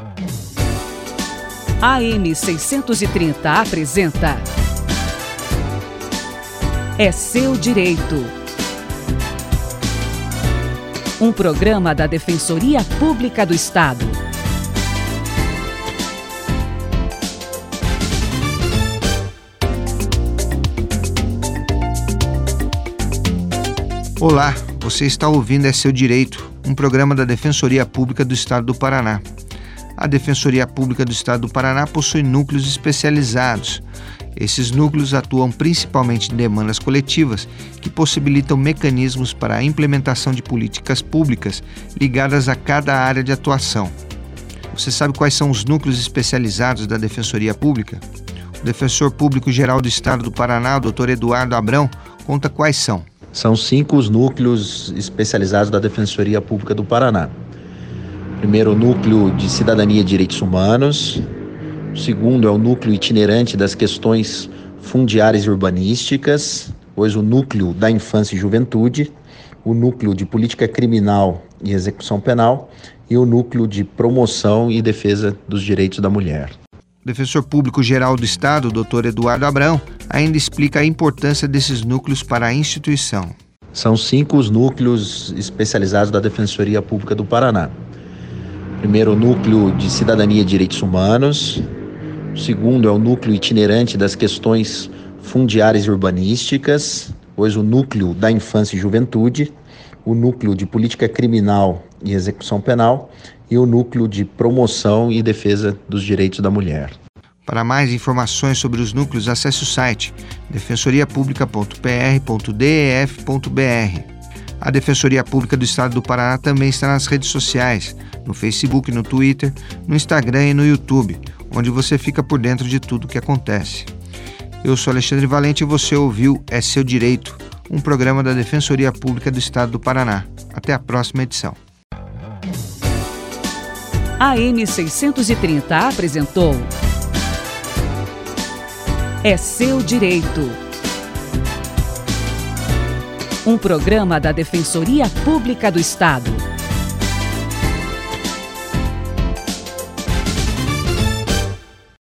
AM 630 apresenta É Seu Direito. Um programa da Defensoria Pública do Estado. Olá, você está ouvindo É Seu Direito, um programa da Defensoria Pública do Estado do Paraná. A Defensoria Pública do Estado do Paraná possui núcleos especializados. Esses núcleos atuam principalmente em demandas coletivas que possibilitam mecanismos para a implementação de políticas públicas ligadas a cada área de atuação. Você sabe quais são os núcleos especializados da Defensoria Pública? O Defensor Público Geral do Estado do Paraná, o Dr. Eduardo Abrão, conta quais são. São 5 os núcleos especializados da Defensoria Pública do Paraná. Primeiro, o núcleo de Cidadania e Direitos Humanos. O segundo é o núcleo itinerante das questões fundiárias e urbanísticas. Depois, o núcleo da Infância e Juventude. O núcleo de Política Criminal e Execução Penal. E o núcleo de Promoção e Defesa dos Direitos da Mulher. O Defensor Público Geral do Estado, o Dr. Eduardo Abrão, ainda explica a importância desses núcleos para a instituição. São 5 os núcleos especializados da Defensoria Pública do Paraná. Primeiro, o núcleo de Cidadania e Direitos Humanos. O segundo é o núcleo itinerante das questões fundiárias e urbanísticas. Depois, o núcleo da Infância e Juventude. O núcleo de Política Criminal e Execução Penal. E o núcleo de Promoção e Defesa dos Direitos da Mulher. Para mais informações sobre os núcleos, acesse o site defensoriapublica.pr.def.br. A Defensoria Pública do Estado do Paraná também está nas redes sociais, no Facebook, no Twitter, no Instagram e no YouTube, onde você fica por dentro de tudo o que acontece. Eu sou Alexandre Valente e você ouviu É Seu Direito, um programa da Defensoria Pública do Estado do Paraná. Até a próxima edição. A AM 630 apresentou É Seu Direito. Um programa da Defensoria Pública do Estado.